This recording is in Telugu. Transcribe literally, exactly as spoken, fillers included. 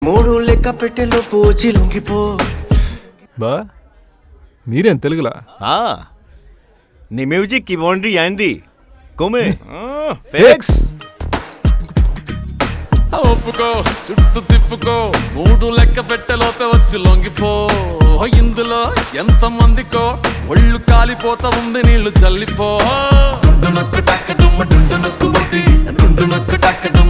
మూడు లెక్క పెట్టెలో పోచి లొంగిపో. బా మీరేం తెలుగులా? నీ మ్యూజిక్ కి బౌండరీ అయింది కొమే ఫిక్స్. ఒప్పుకో చుట్టూ తిప్పుకో మూడు లెక్క పెట్టెలోపే వచ్చి లొంగిపో. ఇందులో ఎంత మందికో ఒళ్ళు కాలిపోతా ఉంది నీళ్లు చల్లిపో. డుండు నొక్కు టాక డుమ్మ డుండు నొక్కు బట్టి డుండు నొక్కు టాక